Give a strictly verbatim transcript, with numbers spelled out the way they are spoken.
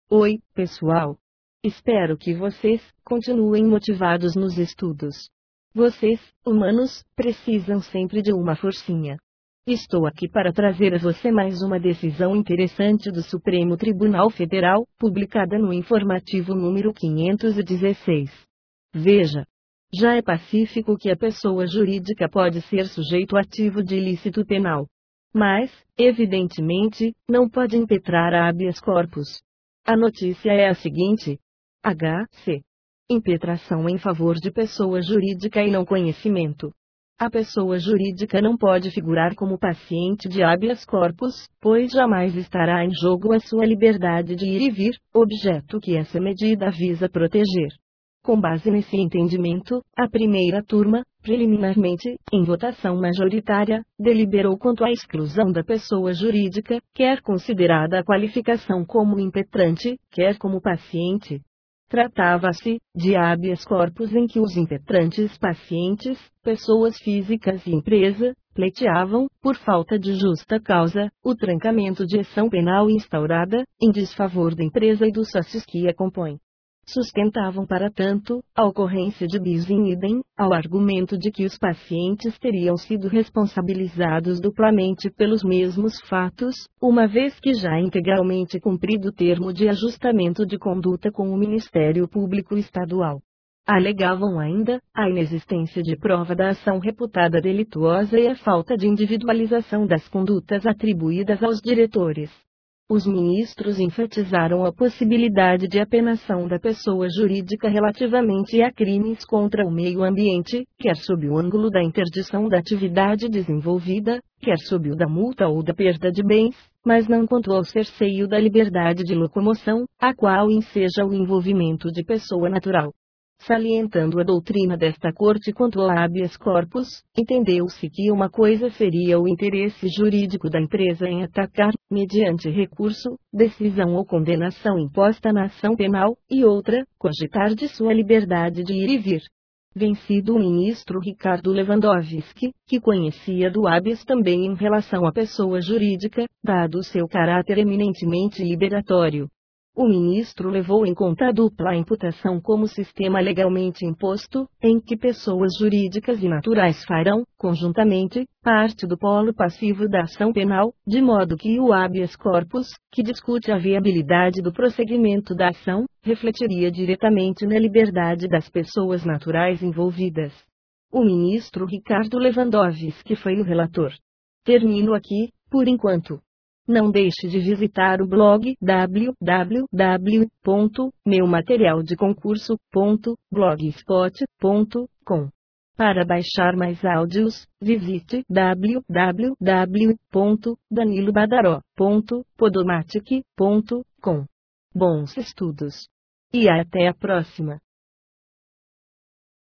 Oi, pessoal! Espero que vocês continuem motivados nos estudos. Vocês, humanos, precisam sempre de uma forcinha. Estou aqui para trazer a você mais uma decisão interessante do Supremo Tribunal Federal, publicada no informativo número quinhentos e dezesseis. Veja. Já é pacífico que a pessoa jurídica pode ser sujeito ativo de ilícito penal. Mas, evidentemente, não pode impetrar habeas corpus. A notícia é a seguinte: H C Impetração em favor de pessoa jurídica e não conhecimento. A pessoa jurídica não pode figurar como paciente de habeas corpus, pois jamais estará em jogo a sua liberdade de ir e vir, objeto que essa medida visa proteger. Com base nesse entendimento, a primeira turma, preliminarmente, em votação majoritária, deliberou quanto à exclusão da pessoa jurídica, quer considerada a qualificação como impetrante, quer como paciente. Tratava-se de habeas corpus em que os impetrantes pacientes, pessoas físicas e empresa, pleiteavam, por falta de justa causa, o trancamento de ação penal instaurada, em desfavor da empresa e dos sócios que a compõem. Sustentavam, para tanto, a ocorrência de bis in idem, ao argumento de que os pacientes teriam sido responsabilizados duplamente pelos mesmos fatos, uma vez que já integralmente cumprido o termo de ajustamento de conduta com o Ministério Público Estadual. Alegavam ainda a inexistência de prova da ação reputada delituosa e a falta de individualização das condutas atribuídas aos diretores. Os ministros enfatizaram a possibilidade de apenação da pessoa jurídica relativamente a crimes contra o meio ambiente, quer sob o ângulo da interdição da atividade desenvolvida, quer sob o da multa ou da perda de bens, mas não quanto ao cerceio da liberdade de locomoção, a qual enseja o envolvimento de pessoa natural. Salientando a doutrina desta corte quanto ao habeas corpus, entendeu-se que uma coisa seria o interesse jurídico da empresa em atacar, mediante recurso, decisão ou condenação imposta na ação penal, e outra, cogitar de sua liberdade de ir e vir. Vencido o ministro Ricardo Lewandowski, que conhecia do habeas também em relação à pessoa jurídica, dado o seu caráter eminentemente liberatório. O ministro levou em conta a dupla imputação como sistema legalmente imposto, em que pessoas jurídicas e naturais farão, conjuntamente, parte do polo passivo da ação penal, de modo que o habeas corpus, que discute a viabilidade do prosseguimento da ação, refletiria diretamente na liberdade das pessoas naturais envolvidas. O ministro Ricardo Lewandowski foi o relator. Termino aqui, por enquanto. Não deixe de visitar o blog w w w ponto meu material de concurso ponto blogspot ponto com. Para baixar mais áudios, visite w w w ponto danilo badaró ponto podomatic ponto com. Bons estudos! E até a próxima!